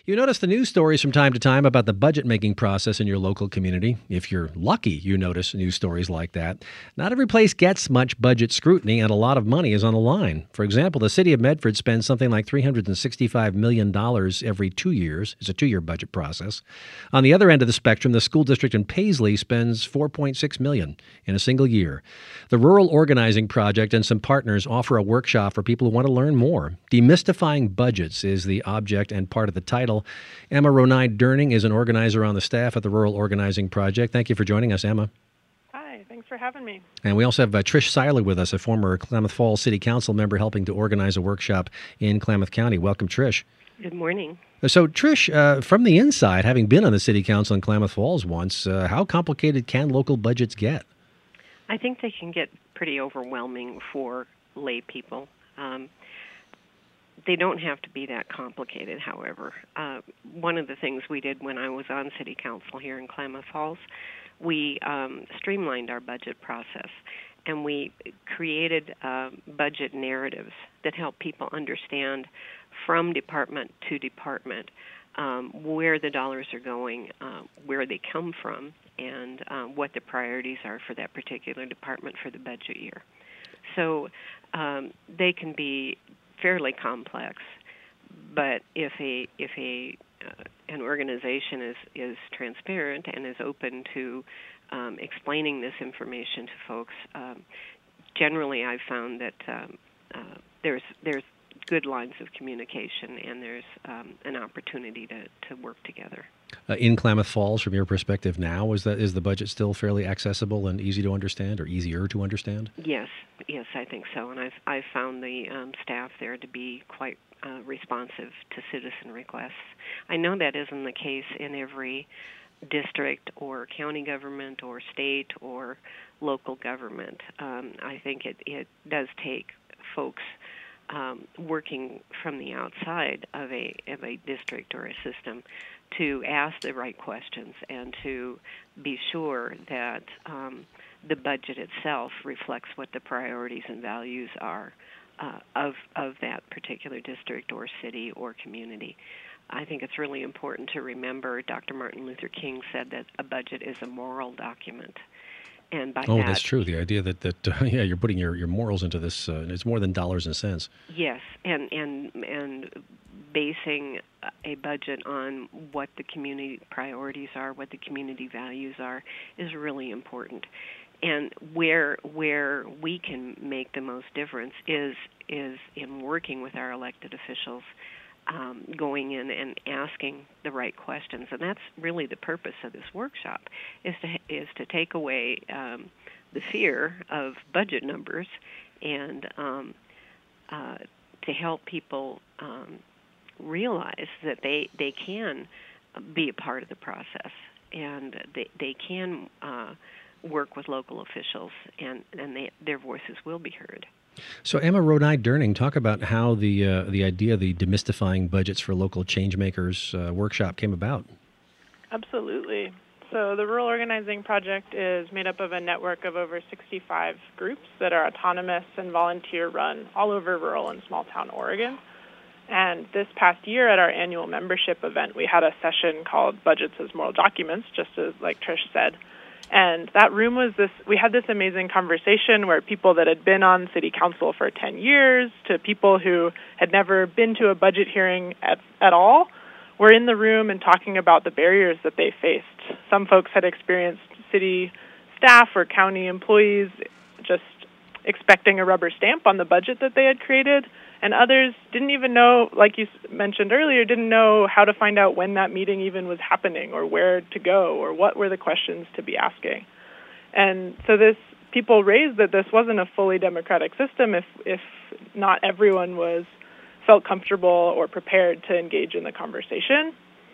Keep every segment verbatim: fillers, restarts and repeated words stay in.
You notice the news stories from time to time about the budget-making process in your local community. If you're lucky, you notice news stories like that. Not every place gets much budget scrutiny, and a lot of money is on the line. For example, the city of Medford spends something like three hundred sixty-five million dollars every two years. It's a two-year budget process. On the other end of the spectrum, the school district in Paisley spends four point six million dollars in a single year. The Rural Organizing Project and some partners offer a workshop for people who want to learn more. Demystifying Budgets is the object and part of the title. Emma Ronide-Durning is an organizer on the staff at the Rural Organizing Project. Thank you for joining us, Emma. Hi, thanks for having me. And we also have uh, Trish Seiler with us, a former Klamath Falls City Council member helping to organize a workshop in Klamath County. Welcome, Trish. Good morning. So, Trish, uh, from the inside, having been on the City Council in Klamath Falls once, uh, how complicated can local budgets get? I think they can get pretty overwhelming for lay people. Um, They don't have to be that complicated, however. Uh, one of the things we did when I was on City Council here in Klamath Falls, we um, streamlined our budget process, and we created uh, budget narratives that help people understand from department to department um, where the dollars are going, uh, where they come from, and uh, what the priorities are for that particular department for the budget year. So um, they can be fairly complex, but if a if a uh, an organization is is transparent and is open to um, explaining this information to folks, um, generally I've found that um, uh, there's there's good lines of communication and there's um, an opportunity to, to work together. Uh, in Klamath Falls, from your perspective now, is that is the budget still fairly accessible and easy to understand, or easier to understand? Yes, yes, I think so, and I've I've found the um, staff there to be quite uh, responsive to citizen requests. I know that isn't the case in every district or county government or state or local government. Um, I think it, it does take folks um, working from the outside of a of a district or a system to ask the right questions and to be sure that um, the budget itself reflects what the priorities and values are uh, of of that particular district or city or community. I think it's really important to remember Doctor Martin Luther King said that a budget is a moral document. And by oh, that, that's true. The idea that, that uh, yeah, you're putting your, your morals into this, uh, it's more than dollars and cents. Yes, and, and, and basing a budget on what the community priorities are, what the community values are, is really important. And where where we can make the most difference is is in working with our elected officials, um, going in and asking the right questions. And that's really the purpose of this workshop, is to is to take away um, the fear of budget numbers and um, uh, to help people um, realize that they, they can be a part of the process and they, they can uh, work with local officials and, and they, their voices will be heard. So Emma Ronide-Durning, talk about how the uh, the idea of the Demystifying Budgets for Local Changemakers uh, workshop came about. Absolutely. So the Rural Organizing Project is made up of a network of over sixty-five groups that are autonomous and volunteer-run all over rural and small-town Oregon. And this past year at our annual membership event, we had a session called Budgets as Moral Documents, just as like Trish said. And that room was this, we had this amazing conversation where people that had been on city council for ten years to people who had never been to a budget hearing at, at all were in the room and talking about the barriers that they faced. Some folks had experienced city staff or county employees just expecting a rubber stamp on the budget that they had created, and others didn't even know, like you mentioned earlier, didn't know how to find out when that meeting even was happening or where to go or what were the questions to be asking. And so this people raised that this wasn't a fully democratic system if if not everyone was felt comfortable or prepared to engage in the conversation.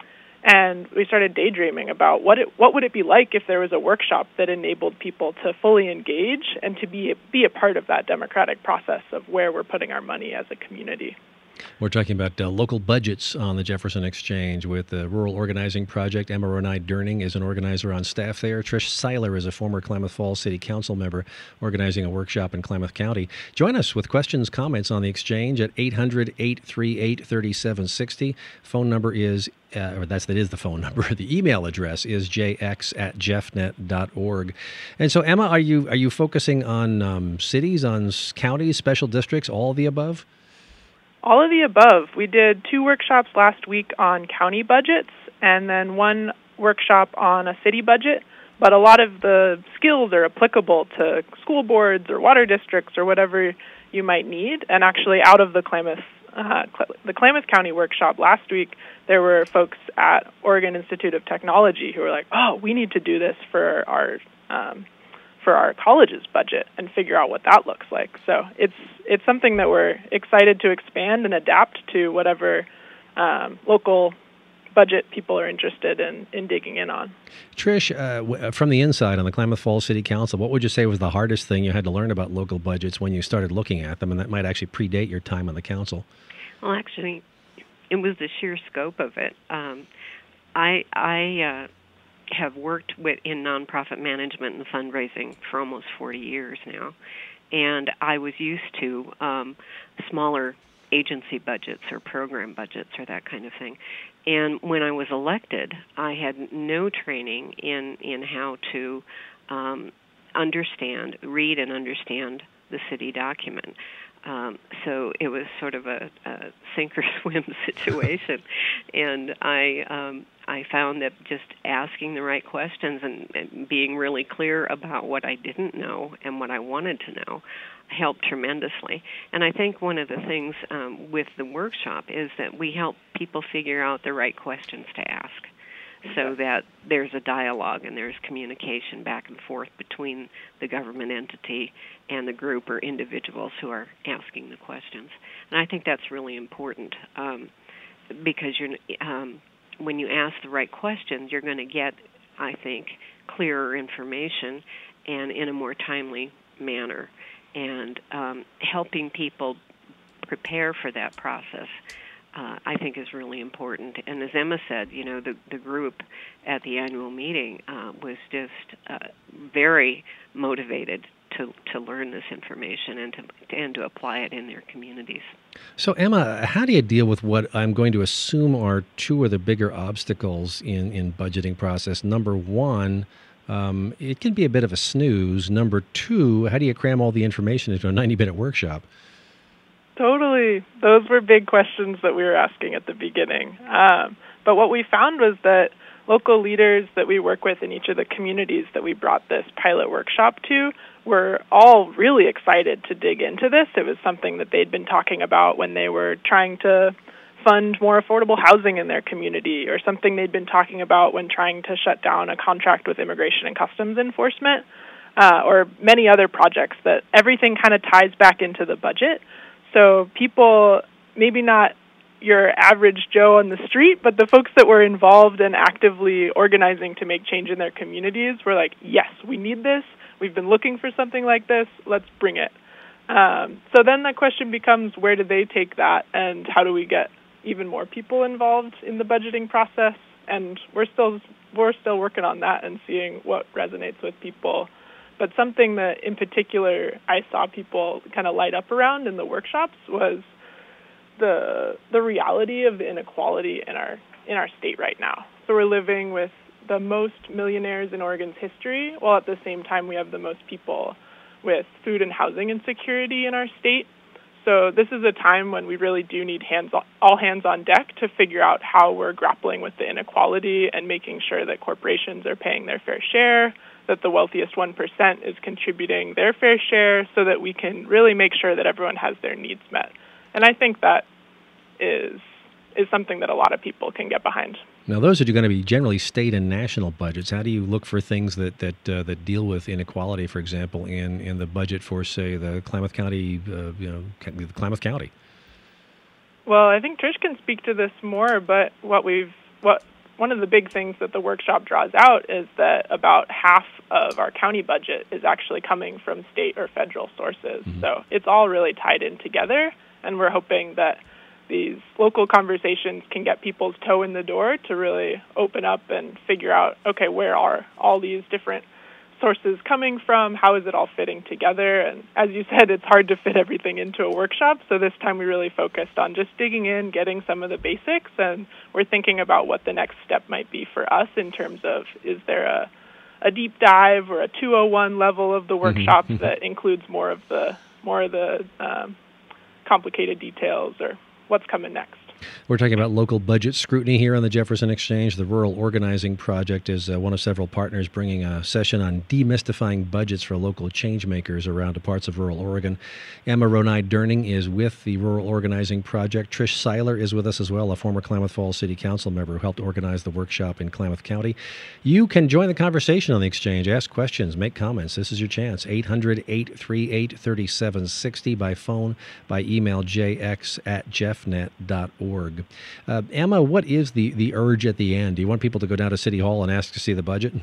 And we started daydreaming about what it, what would it be like if there was a workshop that enabled people to fully engage and to be be a part of that democratic process of where we're putting our money as a community. We're talking about uh, local budgets on the Jefferson Exchange with the Rural Organizing Project. Emma Ronai-Durning is an organizer on staff there. Trish Seiler is a former Klamath Falls City Council member organizing a workshop in Klamath County. Join us with questions, comments on the Exchange at eight hundred, eight three eight, three seven six zero. Phone number is, uh, or that's, that is the phone number. The email address is j x at jeffnet dot org. And so, Emma, are you, are you focusing on um, cities, on s- counties, special districts, all of the above? All of the above. We did two workshops last week on county budgets and then one workshop on a city budget, but a lot of the skills are applicable to school boards or water districts or whatever you might need. And actually out of the Klamath, uh, the Klamath County workshop last week, there were folks at Oregon Institute of Technology who were like, oh, we need to do this for our um, for our college's budget and figure out what that looks like. So it's it's something that we're excited to expand and adapt to whatever um, local budget people are interested in, in digging in on. Trish, uh, w- from the inside on the Klamath Falls City Council, what would you say was the hardest thing you had to learn about local budgets when you started looking at them, and that might actually predate your time on the council? Well, actually, it was the sheer scope of it. Um, I I uh, have worked with in nonprofit management and fundraising for almost forty years now, and I was used to um, smaller agency budgets or program budgets or that kind of thing. And when I was elected, I had no training in, in how to um, understand, read and understand the city document. Um, so it was sort of a, a sink or swim situation, and I um, I found that just asking the right questions and, and being really clear about what I didn't know and what I wanted to know helped tremendously. And I think one of the things um, with the workshop is that we help people figure out the right questions to ask, so that there's a dialogue and there's communication back and forth between the government entity and the group or individuals who are asking the questions. And I think that's really important um, because you're, um, when you ask the right questions, you're going to get, I think, clearer information and in a more timely manner. And um, helping people prepare for that process Uh, I think is really important. And as Emma said, you know, the, the group at the annual meeting uh, was just uh, very motivated to, to learn this information and to and to apply it in their communities. So, Emma, how do you deal with what I'm going to assume are two of the bigger obstacles in, in budgeting process? Number one, um, it can be a bit of a snooze. Number two, how do you cram all the information into a ninety-minute workshop? Totally. Those were big questions that we were asking at the beginning. Um, but what we found was that local leaders that we work with in each of the communities that we brought this pilot workshop to were all really excited to dig into this. It was something that they'd been talking about when they were trying to fund more affordable housing in their community, or something they'd been talking about when trying to shut down a contract with Immigration and Customs Enforcement, uh, or many other projects that everything kind of ties back into the budget. So people, maybe not your average Joe on the street, but the folks that were involved and actively organizing to make change in their communities were like, yes, we need this. We've been looking for something like this. Let's bring it. Um, so then the question becomes, where do they take that, and how do we get even more people involved in the budgeting process? And we're still we're still working on that and seeing what resonates with people. But something that in particular I saw people kind of light up around in the workshops was the the reality of the inequality in our in our state right now. So we're living with the most millionaires in Oregon's history, while at the same time we have the most people with food and housing insecurity in our state. So this is a time when we really do need hands on, all hands on deck to figure out how we're grappling with the inequality and making sure that corporations are paying their fair share, that the wealthiest one percent is contributing their fair share, so that we can really make sure that everyone has their needs met. And I think that is is something that a lot of people can get behind. Now, those are going to be generally state and national budgets. How do you look for things that that uh, that deal with inequality, for example, in, in the budget for, say, the Klamath County, uh, you know, the Klamath County? Well, I think Trish can speak to this more, but what we've what one of the big things that the workshop draws out is that about half of our county budget is actually coming from state or federal sources. Mm-hmm. So it's all really tied in together, and we're hoping that these local conversations can get people's toe in the door to really open up and figure out, okay, where are all these different sources coming from? How is it all fitting together? And as you said, it's hard to fit everything into a workshop. So this time we really focused on just digging in, getting some of the basics, and we're thinking about what the next step might be for us in terms of, is there a, a deep dive or a two oh one level of the workshop mm-hmm. that includes more of the more of the um, complicated details, or what's coming next? We're talking about local budget scrutiny here on the Jefferson Exchange. The Rural Organizing Project is uh, one of several partners bringing a session on demystifying budgets for local change makers around parts of rural Oregon. Emma Ronai-Durning is with the Rural Organizing Project. Trish Seiler is with us as well, a former Klamath Falls City Council member who helped organize the workshop in Klamath County. You can join the conversation on the Exchange, ask questions, make comments. This is your chance. eight hundred, eight three eight, three seven six zero by phone, by email, j x at jeffnet dot org. Uh, Emma, what is the, the urge at the end? Do you want people to go down to City Hall and ask to see the budget?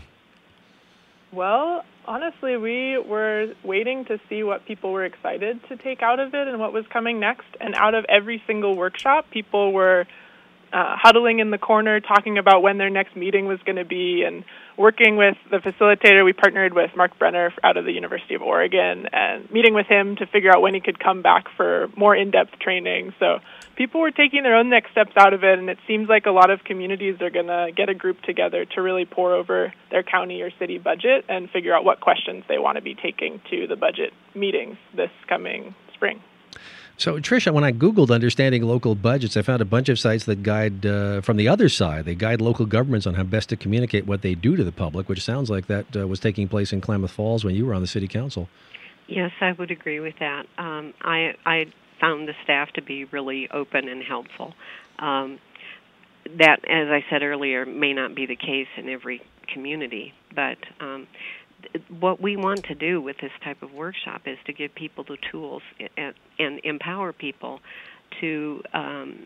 Well, honestly, we were waiting to see what people were excited to take out of it and what was coming next. And out of every single workshop, people were uh, huddling in the corner, talking about when their next meeting was going to be, and working with the facilitator. We partnered with Mark Brenner out of the University of Oregon and meeting with him to figure out when he could come back for more in-depth training. So people were taking their own next steps out of it, and it seems like a lot of communities are going to get a group together to really pour over their county or city budget and figure out what questions they want to be taking to the budget meetings this coming spring. So, Tricia, when I Googled understanding local budgets, I found a bunch of sites that guide uh, from the other side. They guide local governments on how best to communicate what they do to the public, which sounds like that uh, was taking place in Klamath Falls when you were on the city council. Yes, I would agree with that. Um, I, I found the staff to be really open and helpful. Um, that, as I said earlier, may not be the case in every community, but um, what we want to do with this type of workshop is to give people the tools and, and empower people to um,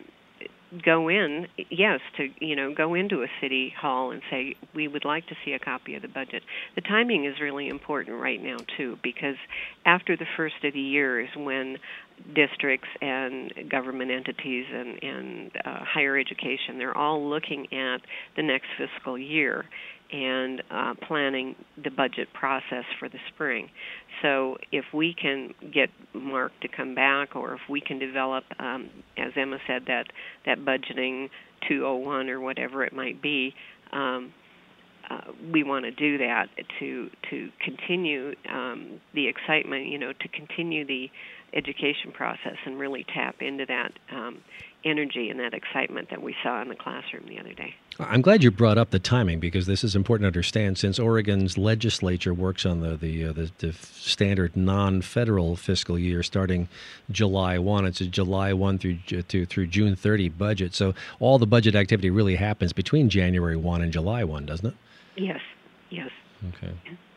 go in, yes, to you know go into a city hall and say, we would like to see a copy of the budget. The timing is really important right now, too, because after the first of the year is when districts and government entities and, and uh, higher education, they're all looking at the next fiscal year and uh, planning the budget process for the spring. So if we can get Mark to come back, or if we can develop, um, as Emma said, that, that budgeting two oh one or whatever it might be, um, uh, we want to do that to to continue um, the excitement, you know, to continue the education process and really tap into that um, energy and that excitement that we saw in the classroom the other day. I'm glad you brought up the timing, because this is important to understand. Since Oregon's legislature works on the the, uh, the, the standard non-federal fiscal year starting July first, it's a July first through to, through June thirtieth budget. So all the budget activity really happens between January first and July first, doesn't it? Yes, yes. Okay.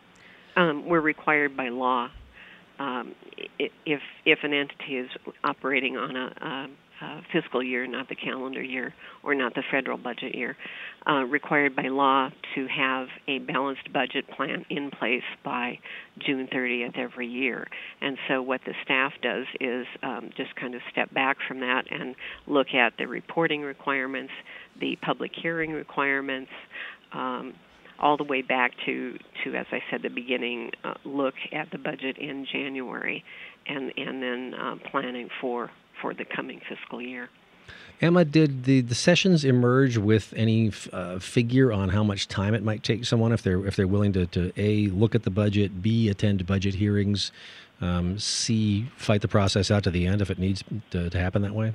Um, we're required by law. Um, if if an entity is operating on a, a, a fiscal year, not the calendar year, or not the federal budget year, uh, required by law to have a balanced budget plan in place by June thirtieth every year. And so what the staff does is um, just kind of step back from that and look at the reporting requirements, the public hearing requirements, um, all the way back to, to, as I said, the beginning, uh, look at the budget in January, and, and then uh, planning for, for the coming fiscal year. Emma, did the, the sessions emerge with any uh, figure on how much time it might take someone if they're if they're willing to, to A, look at the budget, B, attend budget hearings, um, C, fight the process out to the end if it needs to, to happen that way?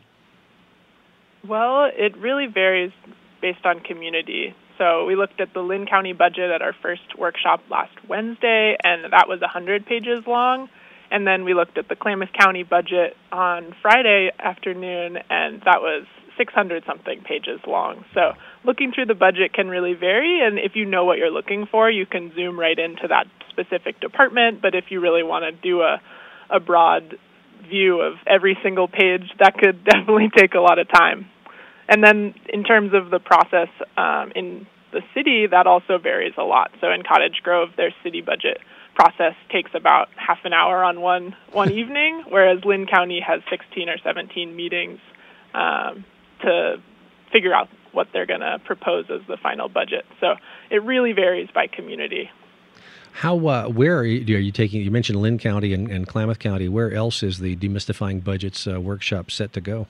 Well, it really varies based on community. So we looked at the Linn County budget at our first workshop last Wednesday, and that was one hundred pages long. And then we looked at the Klamath County budget on Friday afternoon, and that was six hundred something pages long. So looking through the budget can really vary, and if you know what you're looking for, you can zoom right into that specific department. But if you really want to do a, a broad view of every single page, that could definitely take a lot of time. And then in terms of the process um, in the city, that also varies a lot. So in Cottage Grove, their city budget process takes about half an hour on one one evening, whereas Linn County has sixteen or seventeen meetings um, to figure out what they're going to propose as the final budget. So it really varies by community. How, uh, where are you, are you taking, you mentioned Lynn County and, and Klamath County. Where else is the Demystifying Budgets uh, workshop set to go?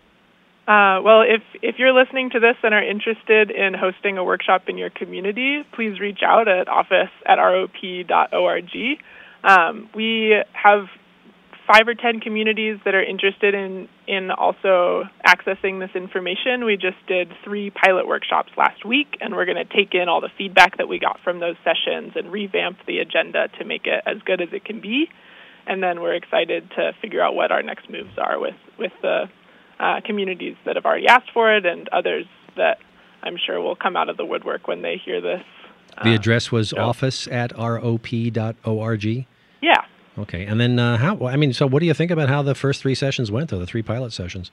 Uh, well, if, if you're listening to this and are interested in hosting a workshop in your community, please reach out at office at r o p dot org. Um, we have five or ten communities that are interested in, in also accessing this information. We just did three pilot workshops last week, and we're going to take in all the feedback that we got from those sessions and revamp the agenda to make it as good as it can be. And then we're excited to figure out what our next moves are with, with the uh, communities that have already asked for it and others that I'm sure will come out of the woodwork when they hear this. The uh, address was show. office at r o p dot org? Yeah. Okay, and then uh, how? I mean, so what do you think about how the first three sessions went, though, the three pilot sessions?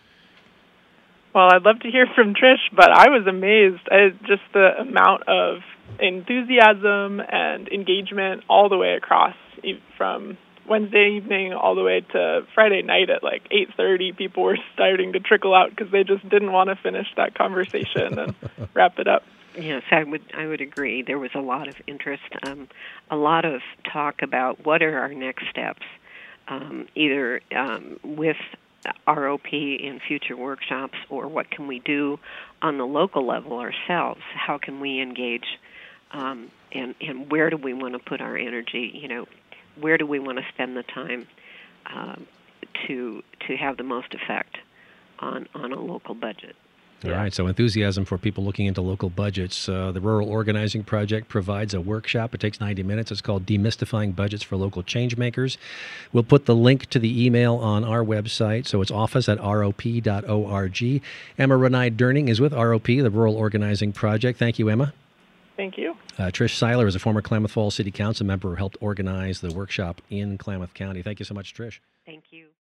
Well, I'd love to hear from Trish, but I was amazed at just the amount of enthusiasm and engagement all the way across, from Wednesday evening all the way to Friday night at like eight thirty. People were starting to trickle out because they just didn't want to finish that conversation and wrap it up. Yes, I would I would agree. There was a lot of interest, um, a lot of talk about what are our next steps, um, either um, with R O P in future workshops, or what can we do on the local level ourselves? How can we engage, um, and and where do we want to put our energy? You know, where do we want to spend the time um, to to have the most effect on on a local budget? All right, so enthusiasm for people looking into local budgets. Uh, the Rural Organizing Project provides a workshop. It takes ninety minutes. It's called Demystifying Budgets for Local Changemakers. We'll put the link to the email on our website, so it's office at r o p dot org. Emma Renai-Durning is with R O P, the Rural Organizing Project. Thank you, Emma. Thank you. Uh, Trish Seiler is a former Klamath Falls City Council member who helped organize the workshop in Klamath County. Thank you so much, Trish. Thank you.